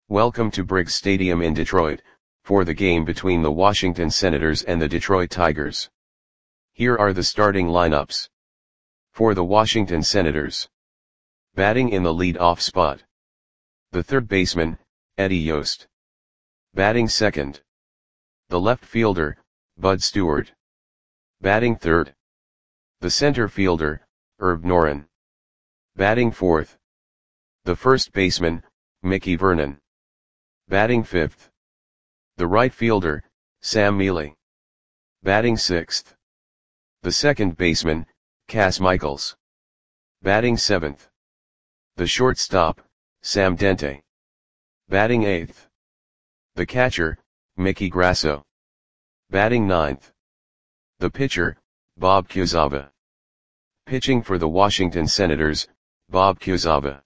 Welcome to Briggs Stadium in Detroit, for the game between the Washington Senators and the Detroit Tigers. Here are the starting lineups. For the Washington Senators. Batting in the lead-off spot. The third baseman, Eddie Yost. Batting second. The left fielder, Bud Stewart. Batting third. The center fielder, Herb Noren. Batting fourth. The first baseman, Mickey Vernon. Batting fifth. The right fielder, Sam Mele. Batting sixth. The second baseman, Cas Michaels. Batting seventh. The shortstop, Sam Dente. Batting eighth. The catcher, Mickey Grasso. Batting ninth. The pitcher, Bob Quezada. Pitching for the Washington Senators, Bob Quezada.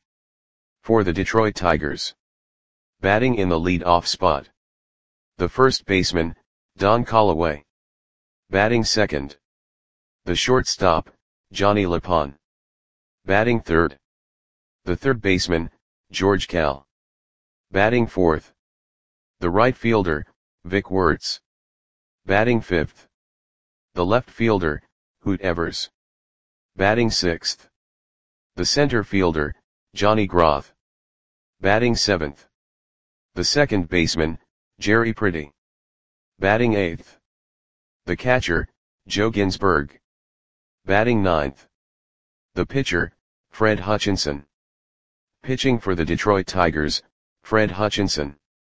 For the Detroit Tigers. Batting in the lead-off spot. The first baseman, Don Callaway. Batting second. The shortstop, Johnny LePon. Batting third. The third baseman, George Kell. Batting fourth. The right fielder, Vic Wertz. Batting fifth. The left fielder, Hoot Evers. Batting sixth. The center fielder, Johnny Groth. Batting seventh. The second baseman, Jerry Pretty. Batting eighth. The catcher, Joe Ginsberg. Batting ninth. The pitcher, Fred Hutchinson. Pitching for the Detroit Tigers, Fred Hutchinson.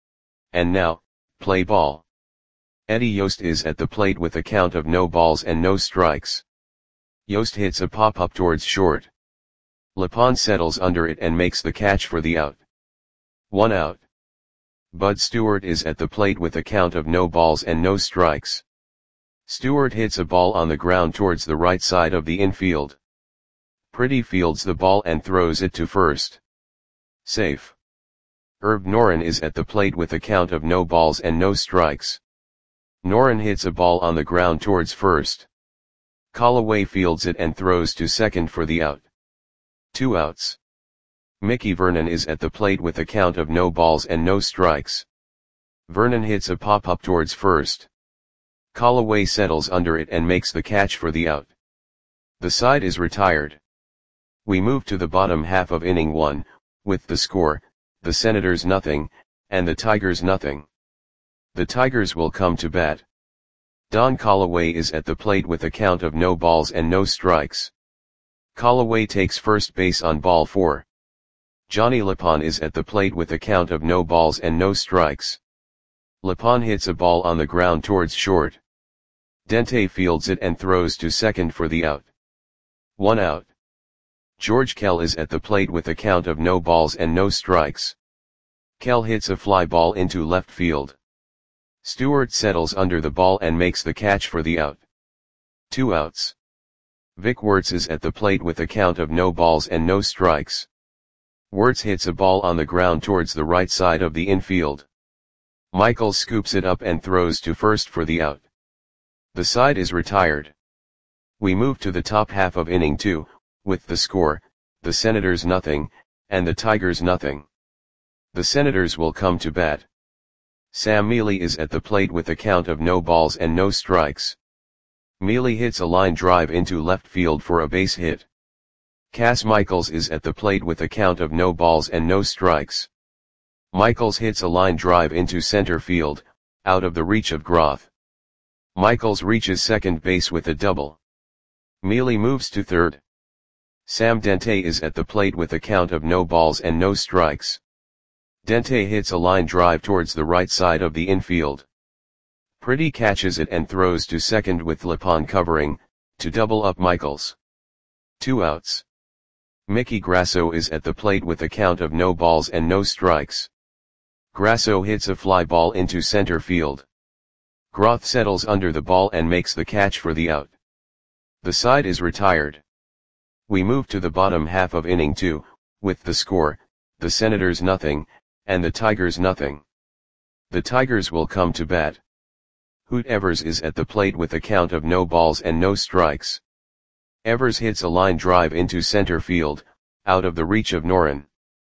And now, play ball. Eddie Yost is at the plate with a count of no balls and no strikes. Yost hits a pop-up towards short. LePon settles under it and makes the catch for the out. 1 out. Bud Stewart is at the plate with a count of no balls and no strikes. Stewart hits a ball on the ground towards the right side of the infield. Pretty fields the ball and throws it to first. Safe. Herb Noren is at the plate with a count of no balls and no strikes. Noren hits a ball on the ground towards first. Callaway fields it and throws to second for the out. 2 outs. Mickey Vernon is at the plate with a count of no balls and no strikes. Vernon hits a pop-up towards first. Callaway settles under it and makes the catch for the out. The side is retired. We move to the bottom half of inning 1, with the score, the Senators nothing, and the Tigers nothing. The Tigers will come to bat. Don Callaway is at the plate with a count of no balls and no strikes. Callaway takes first base on ball 4. Johnny LePon is at the plate with a count of no balls and no strikes. LePon hits a ball on the ground towards short. Dente fields it and throws to second for the out. 1 out. George Kell is at the plate with a count of no balls and no strikes. Kell hits a fly ball into left field. Stewart settles under the ball and makes the catch for the out. 2 outs. Vic Wertz is at the plate with a count of no balls and no strikes. Wertz hits a ball on the ground towards the right side of the infield. Michaels scoops it up and throws to first for the out. The side is retired. We move to the top half of inning 2, with the score, the Senators nothing, and the Tigers nothing. The Senators will come to bat. Sam Mele is at the plate with a count of no balls and no strikes. Mele hits a line drive into left field for a base hit. Cas Michaels is at the plate with a count of no balls and no strikes. Michaels hits a line drive into center field, out of the reach of Groth. Michaels reaches second base with a double. Mele moves to third. Sam Dente is at the plate with a count of no balls and no strikes. Dente hits a line drive towards the right side of the infield. Pretty catches it and throws to second with LePon covering, to double up Michaels. 2 outs. Mickey Grasso is at the plate with a count of no balls and no strikes. Grasso hits a fly ball into center field. Groth settles under the ball and makes the catch for the out. The side is retired. We move to the bottom half of inning 2, with the score, the Senators nothing, and the Tigers nothing. The Tigers will come to bat. Hoot Evers is at the plate with a count of no balls and no strikes. Evers hits a line drive into center field, out of the reach of Noren.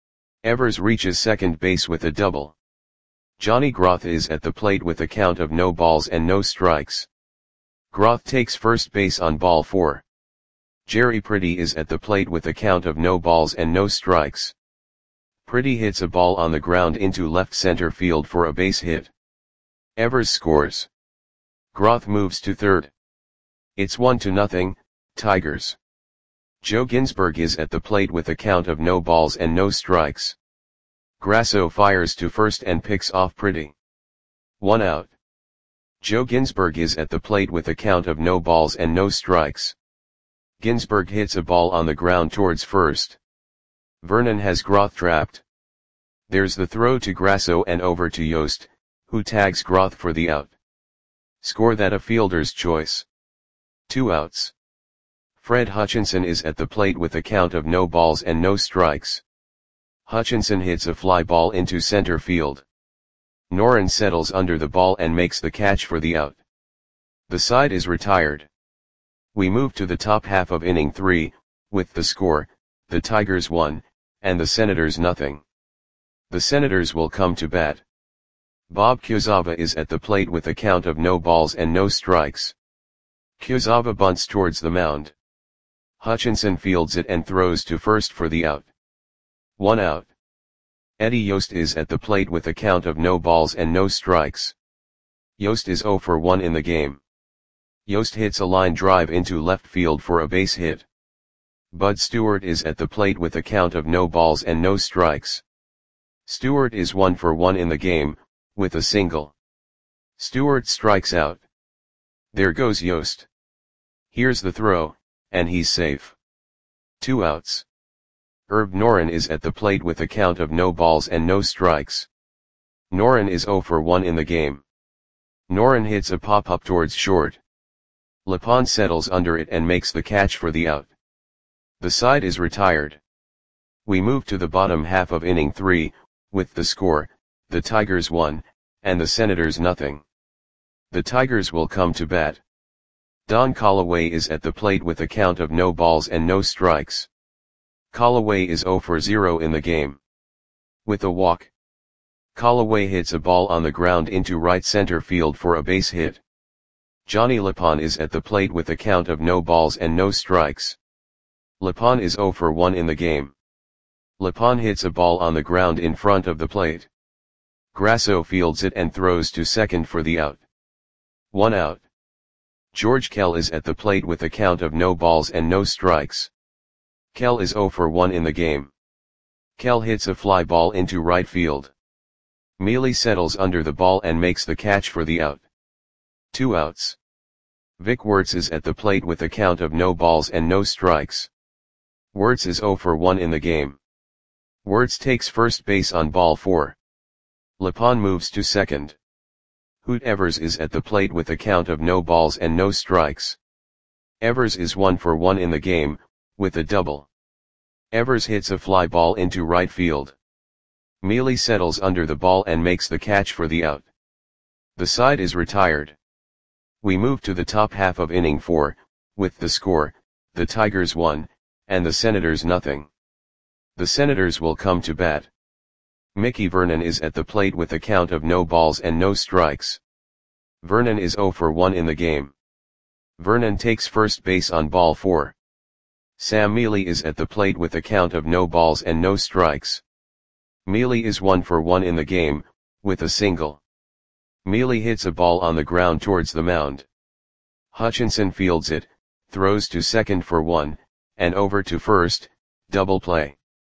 Evers reaches second base with a double. Johnny Groth is at the plate with a count of no balls and no strikes. Groth takes first base on ball 4. Jerry Pretty is at the plate with a count of no balls and no strikes. Pretty hits a ball on the ground into left center field for a base hit. Evers scores. Groth moves to third. It's 1-0, Tigers. Joe Ginsberg is at the plate with a count of no balls and no strikes. Grasso fires to first and picks off Pretty. 1 out. Joe Ginsberg is at the plate with a count of no balls and no strikes. Ginsberg hits a ball on the ground towards first. Vernon has Groth trapped. There's the throw to Grasso and over to Yost, who tags Groth for the out. Score that a fielder's choice. 2 outs. Fred Hutchinson is at the plate with a count of no balls and no strikes. Hutchinson hits a fly ball into center field. Noren settles under the ball and makes the catch for the out. The side is retired. We move to the top half of inning 3, with the score, the Tigers 1, and the Senators 0. The Senators will come to bat. Bob Kuzawa is at the plate with a count of no balls and no strikes. Kuzawa bunts towards the mound. Hutchinson fields it and throws to first for the out. 1 out. Eddie Yost is at the plate with a count of no balls and no strikes. Yost is 0 for 1 in the game. Yost hits a line drive into left field for a base hit. Bud Stewart is at the plate with a count of no balls and no strikes. Stewart is 1 for 1 in the game, with a single. Stewart strikes out. There goes Yost. Here's the throw, and he's safe. 2 outs. Herb Noren is at the plate with a count of no balls and no strikes. Noren is 0 for 1 in the game. Noren hits a pop-up towards short. Lepon settles under it and makes the catch for the out. The side is retired. We move to the bottom half of inning 3, with the score, the Tigers 1, and the Senators 0. The Tigers will come to bat. Don Callaway is at the plate with a count of no balls and no strikes. Callaway is 0 for 0 in the game. With a walk. Callaway hits a ball on the ground into right center field for a base hit. Johnny Lepon is at the plate with a count of no balls and no strikes. Lepon is 0 for 1 in the game. Lepon hits a ball on the ground in front of the plate. Grasso fields it and throws to second for the out. 1 out. George Kell is at the plate with a count of no balls and no strikes. Kell is 0 for 1 in the game. Kell hits a fly ball into right field. Mealy settles under the ball and makes the catch for the out. 2 outs. Vic Wertz is at the plate with a count of no balls and no strikes. Wertz is 0 for 1 in the game. Wertz takes first base on ball 4. Lepon moves to second. Hoot Evers is at the plate with a count of no balls and no strikes. Evers is 1 for 1 in the game, with a double. Evers hits a fly ball into right field. Mealy settles under the ball and makes the catch for the out. The side is retired. We move to the top half of inning 4, with the score, the Tigers 1, and the Senators 0. The Senators will come to bat. Mickey Vernon is at the plate with a count of no balls and no strikes. Vernon is 0 for 1 in the game. Vernon takes first base on ball 4. Sam Mealy is at the plate with a count of no balls and no strikes. Mealy is 1 for 1 in the game, with a single. Mealy hits a ball on the ground towards the mound. Hutchinson fields it, throws to second for 1, and over to first, double play.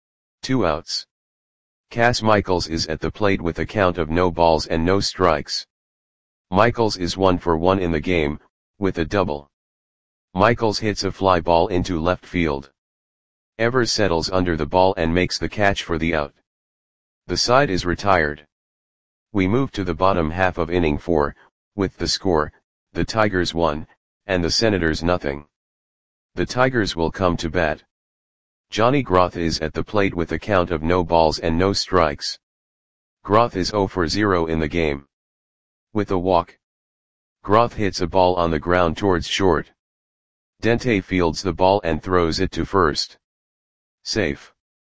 2 outs. Cass Michaels is at the plate with a count of no balls and no strikes. Michaels is 1 for 1 in the game, with a double. Michaels hits a fly ball into left field. Evers settles under the ball and makes the catch for the out. The side is retired. We move to the bottom half of inning 4, with the score, the Tigers 1, and the Senators 0. The Tigers will come to bat. Johnny Groth is at the plate with a count of no balls and no strikes. Groth is 0 for 0 in the game. With a walk. Groth hits a ball on the ground towards short. Dente fields the ball and throws it to first. Safe.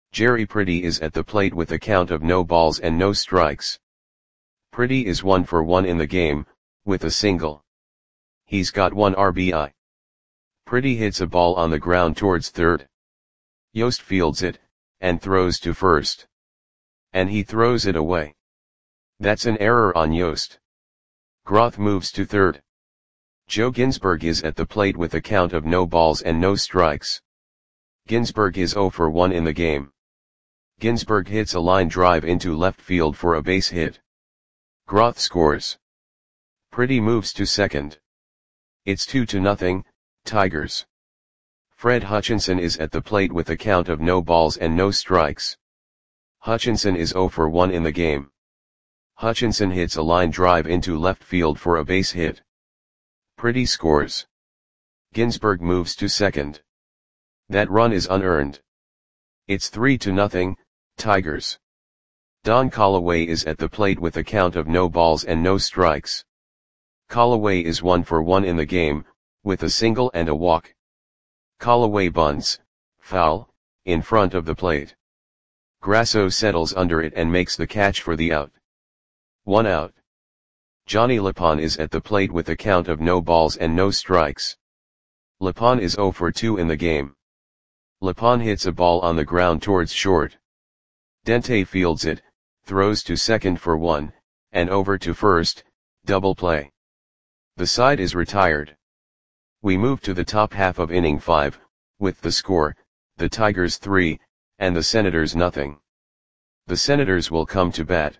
Jerry Pretty is at the plate with a count of no balls and no strikes. Pretty is 1 for 1 in the game, with a single. He's got 1 RBI. Pretty hits a ball on the ground towards third. Yost fields it, and throws to first. And he throws it away. That's an error on Yost. Groth moves to third. Joe Ginsberg is at the plate with a count of no balls and no strikes. Ginsberg is 0 for 1 in the game. Ginsberg hits a line drive into left field for a base hit. Groth scores. Pretty moves to second. It's 2-0, Tigers. Fred Hutchinson is at the plate with a count of no balls and no strikes. Hutchinson is 0 for 1 in the game. Hutchinson hits a line drive into left field for a base hit. Pretty scores. Ginsberg moves to second. That run is unearned. It's 3-0, Tigers. Don Callaway is at the plate with a count of no balls and no strikes. Callaway is 1 for 1 in the game, with a single and a walk. Callaway bunts, foul, in front of the plate. Grasso settles under it and makes the catch for the out. 1 out. Johnny Lapon is at the plate with a count of no balls and no strikes. Lapon is 0 for 2 in the game. Lapon hits a ball on the ground towards short. Dente fields it, throws to second for 1, and over to first, double play. The side is retired. We move to the top half of inning 5, with the score, the Tigers 3, and the Senators nothing. The Senators will come to bat.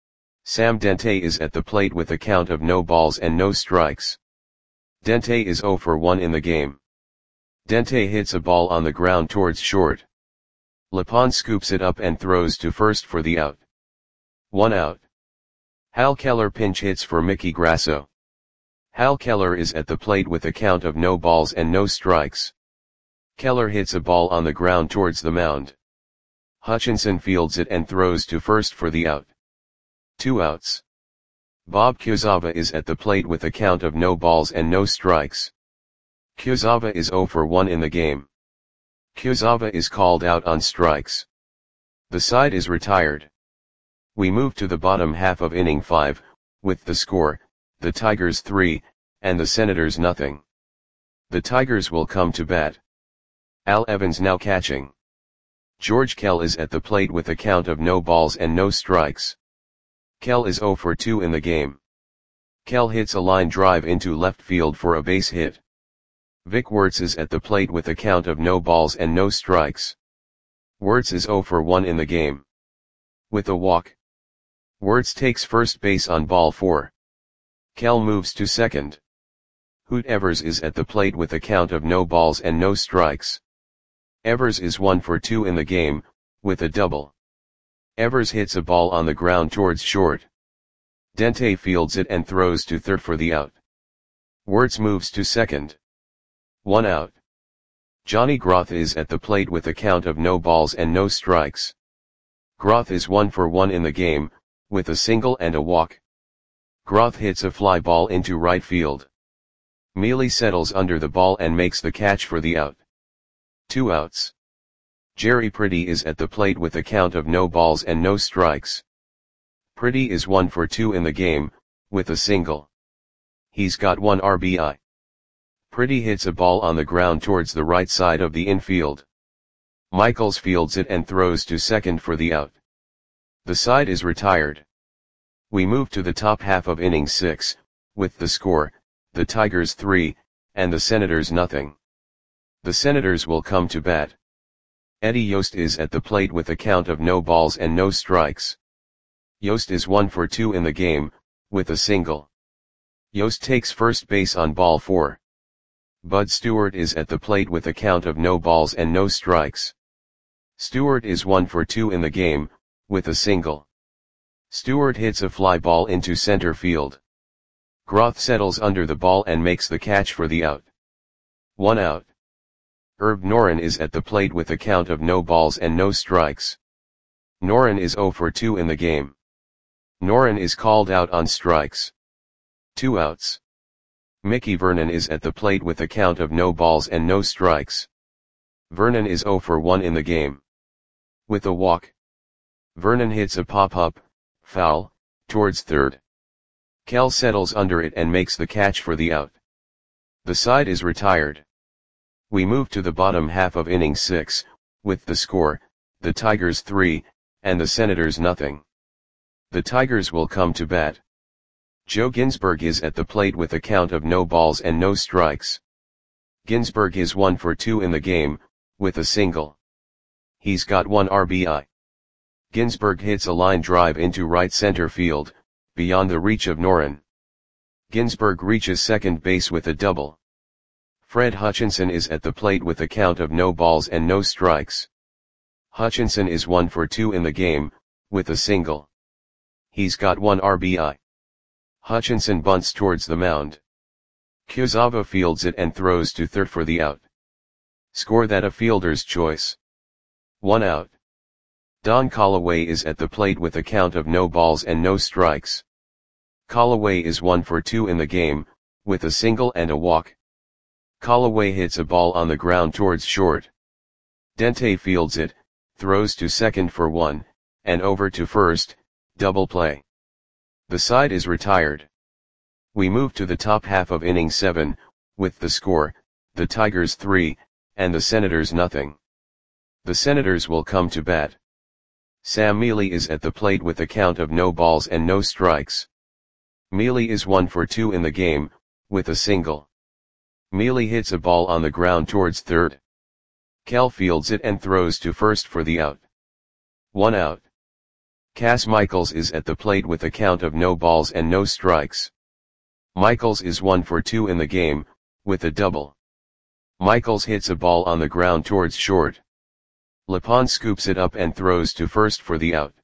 Sam Dente is at the plate with a count of no balls and no strikes. Dente is 0 for 1 in the game. Dente hits a ball on the ground towards short. Lapon scoops it up and throws to first for the out. 1 out. Hal Keller pinch hits for Mickey Grasso. Hal Keller is at the plate with a count of no balls and no strikes. Keller hits a ball on the ground towards the mound. Hutchinson fields it and throws to first for the out. 2 outs. Bob Kuzawa is at the plate with a count of no balls and no strikes. Kuzawa is 0 for 1 in the game. Kuzawa is called out on strikes. The side is retired. We move to the bottom half of inning 5, with the score, the Tigers 3, and the Senators nothing. The Tigers will come to bat. Al Evans now catching. George Kell is at the plate with a count of no balls and no strikes. Kell is 0 for 2 in the game. Kell hits a line drive into left field for a base hit. Vic Wertz is at the plate with a count of no balls and no strikes. Wertz is 0 for 1 in the game. With a walk. Wertz takes first base on ball 4. Kell moves to second. Hoot Evers is at the plate with a count of no balls and no strikes. Evers is 1 for 2 in the game, with a double. Evers hits a ball on the ground towards short. Dente fields it and throws to third for the out. Wertz moves to second. 1 out. Johnny Groth is at the plate with a count of no balls and no strikes. Groth is 1 for 1 in the game, with a single and a walk. Groth hits a fly ball into right field. Mealy settles under the ball and makes the catch for the out. 2 outs. Jerry Pretty is at the plate with a count of no balls and no strikes. Pretty is 1 for 2 in the game, with a single. He's got 1 RBI. Pretty hits a ball on the ground towards the right side of the infield. Michaels fields it and throws to second for the out. The side is retired. We move to the top half of inning 6, with the score, the Tigers 3, and the Senators nothing. The Senators will come to bat. Eddie Yost is at the plate with a count of no balls and no strikes. Yost is 1 for 2 in the game, with a single. Yost takes first base on ball 4. Bud Stewart is at the plate with a count of no balls and no strikes. Stewart is 1 for 2 in the game, with a single. Stewart hits a fly ball into center field. Groth settles under the ball and makes the catch for the out. 1 out. Herb Noren is at the plate with a count of no balls and no strikes. Noren is 0 for 2 in the game. Noren is called out on strikes. 2 outs. Mickey Vernon is at the plate with a count of no balls and no strikes. Vernon is 0 for 1 in the game. With a walk. Vernon hits a pop-up, foul, towards third. Kell settles under it and makes the catch for the out. The side is retired. We move to the bottom half of inning 6, with the score, the Tigers 3, and the Senators nothing. The Tigers will come to bat. Joe Ginsberg is at the plate with a count of no balls and no strikes. Ginsberg is 1 for 2 in the game, with a single. He's got 1 RBI. Ginsberg hits a line drive into right center field, beyond the reach of Noren. Ginsberg reaches second base with a double. Fred Hutchinson is at the plate with a count of no balls and no strikes. Hutchinson is 1 for 2 in the game, with a single. He's got 1 RBI. Hutchinson bunts towards the mound. Kurzawa fields it and throws to third for the out. Score that a fielder's choice. 1 out. Don Callaway is at the plate with a count of no balls and no strikes. Callaway is 1 for 2 in the game, with a single and a walk. Callaway hits a ball on the ground towards short. Dente fields it, throws to second for 1, and over to first, double play. The side is retired. We move to the top half of inning 7, with the score, the Tigers 3, and the Senators nothing. The Senators will come to bat. Sam Mealy is at the plate with a count of no balls and no strikes. Mealy is 1 for 2 in the game, with a single. Mealy hits a ball on the ground towards third. Kell fields it and throws to first for the out. 1 out. Cass Michaels is at the plate with a count of no balls and no strikes. Michaels is 1 for 2 in the game, with a double. Michaels hits a ball on the ground towards short. Lepon scoops it up and throws to first for the out.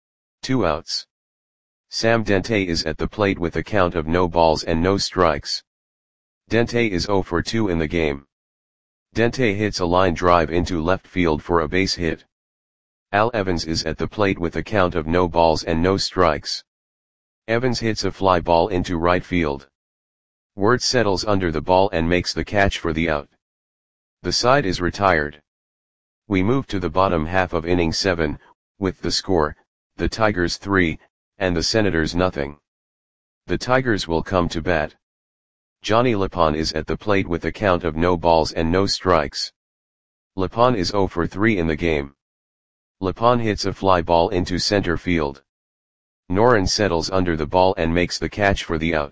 2 outs. Sam Dente is at the plate with a count of no balls and no strikes. Dente is 0 for 2 in the game. Dente hits a line drive into left field for a base hit. Al Evans is at the plate with a count of no balls and no strikes. Evans hits a fly ball into right field. Wirtz settles under the ball and makes the catch for the out. The side is retired. We move to the bottom half of inning 7, with the score, the Tigers 3, and the Senators nothing. The Tigers will come to bat. Johnny Lepon is at the plate with a count of no balls and no strikes. Lepon is 0 for 3 in the game. Lepon hits a fly ball into center field. Noren settles under the ball and makes the catch for the out.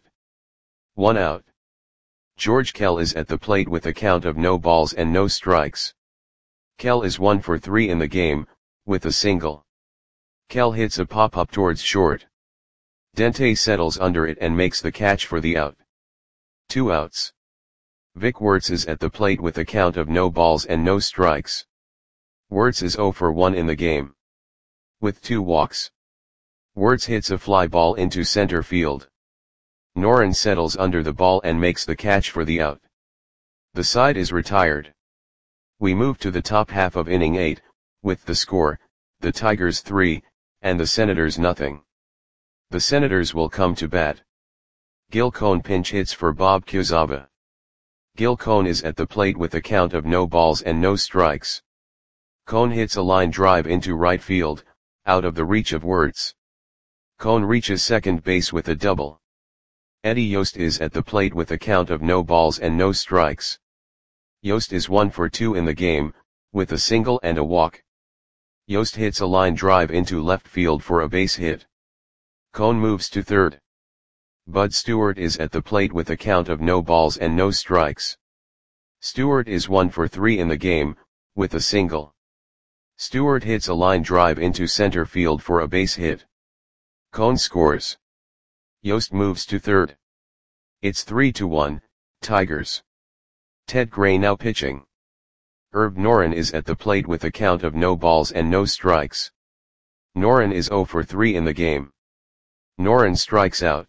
1 out. George Kell is at the plate with a count of no balls and no strikes. Kell is 1 for 3 in the game, with a single. Kell hits a pop-up towards short. Dente settles under it and makes the catch for the out. 2 outs. Vic Wirtz is at the plate with a count of no balls and no strikes. Wirtz is 0 for 1 in the game. With 2 walks. Wirtz hits a fly ball into center field. Noren settles under the ball and makes the catch for the out. The side is retired. We move to the top half of inning 8, with the score, the Tigers 3, and the Senators nothing. The Senators will come to bat. Gil Cohn pinch hits for Bob Kurzawa. Gil Cohn is at the plate with a count of no balls and no strikes. Cohn hits a line drive into right field, out of the reach of Wirtz. Cohn reaches second base with a double. Eddie Yost is at the plate with a count of no balls and no strikes. Yost is 1 for 2 in the game, with a single and a walk. Yost hits a line drive into left field for a base hit. Cohn moves to third. Bud Stewart is at the plate with a count of no balls and no strikes. Stewart is 1 for 3 in the game, with a single. Stewart hits a line drive into center field for a base hit. Cohn scores. Yost moves to third. It's 3-1, Tigers. Ted Gray now pitching. Herb Noren is at the plate with a count of no balls and no strikes. Noren is 0 for 3 in the game. Noren strikes out.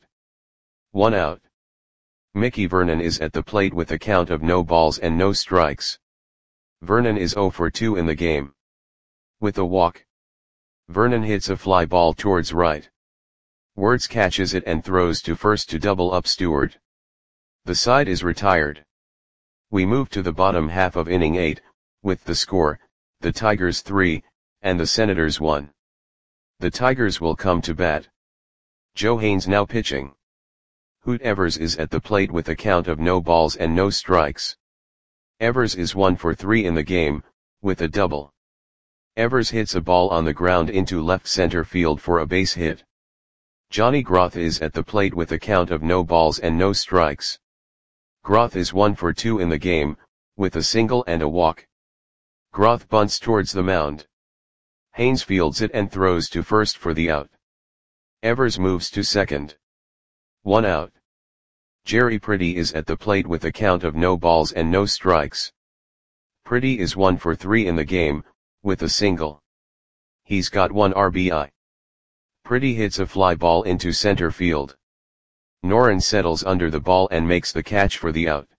1 out. Mickey Vernon is at the plate with a count of no balls and no strikes. Vernon is 0 for 2 in the game. With a walk. Vernon hits a fly ball towards right. Wirtz catches it and throws to first to double up Stewart. The side is retired. We move to the bottom half of inning 8, with the score, the Tigers 3, and the Senators won. The Tigers will come to bat. Joe Haines now pitching. Hoot Evers is at the plate with a count of no balls and no strikes. Evers is 1 for 3 in the game, with a double. Evers hits a ball on the ground into left center field for a base hit. Johnny Groth is at the plate with a count of no balls and no strikes. Groth is 1 for 2 in the game, with a single and a walk. Groth bunts towards the mound. Haines fields it and throws to first for the out. Evers moves to second. 1 out. Jerry Pretty is at the plate with a count of no balls and no strikes. Pretty is 1 for 3 in the game, with a single. He's got 1 RBI. Pretty hits a fly ball into center field. Noren settles under the ball and makes the catch for the out.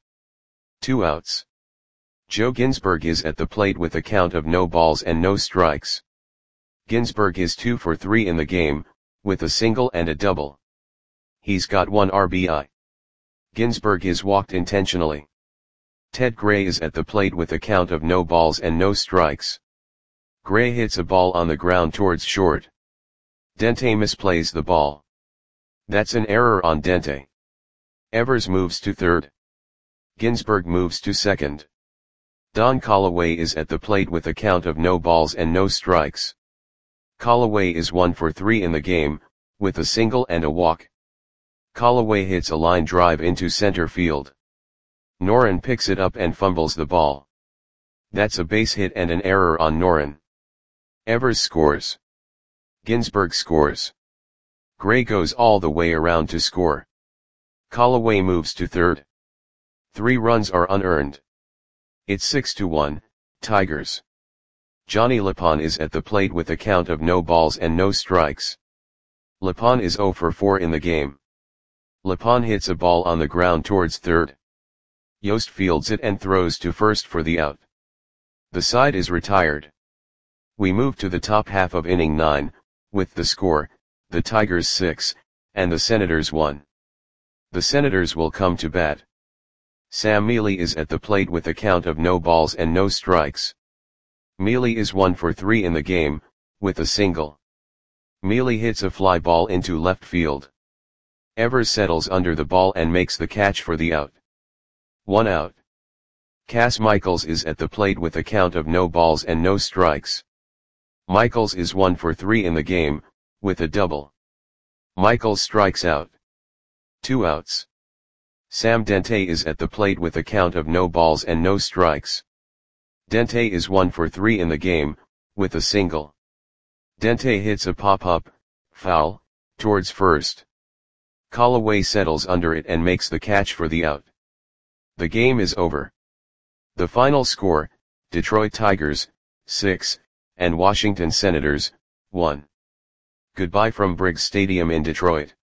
2 outs. Joe Ginsberg is at the plate with a count of no balls and no strikes. Ginsberg is 2 for 3 in the game, with a single and a double. He's got 1 RBI. Ginsberg is walked intentionally. Ted Gray is at the plate with a count of no balls and no strikes. Gray hits a ball on the ground towards short. Dente misplays the ball. That's an error on Dente. Evers moves to third. Ginsberg moves to second. Don Callaway is at the plate with a count of no balls and no strikes. Callaway is 1 for 3 in the game, with a single and a walk. Callaway hits a line drive into center field. Noren picks it up and fumbles the ball. That's a base hit and an error on Noren. Evers scores. Ginsberg scores. Gray goes all the way around to score. Callaway moves to third. 3 runs are unearned. It's 6-1, Tigers. Johnny Lapon is at the plate with a count of no balls and no strikes. Lapon is 0 for 4 in the game. Lapon hits a ball on the ground towards third. Yost fields it and throws to first for the out. The side is retired. We move to the top half of inning 9, with the score, the Tigers 6, and the Senators 1. The Senators will come to bat. Sam Mealy is at the plate with a count of no balls and no strikes. Mealy is 1 for 3 in the game, with a single. Mealy hits a fly ball into left field. Evers settles under the ball and makes the catch for the out. 1 out. Cass Michaels is at the plate with a count of no balls and no strikes. Michaels is 1 for 3 in the game, with a double. Michaels strikes out. 2 outs. Sam Dente is at the plate with a count of no balls and no strikes. Dente is 1 for 3 in the game, with a single. Dente hits a pop-up, foul, towards first. Callaway settles under it and makes the catch for the out. The game is over. The final score, Detroit Tigers, 6, and Washington Senators, 1. Goodbye from Briggs Stadium in Detroit.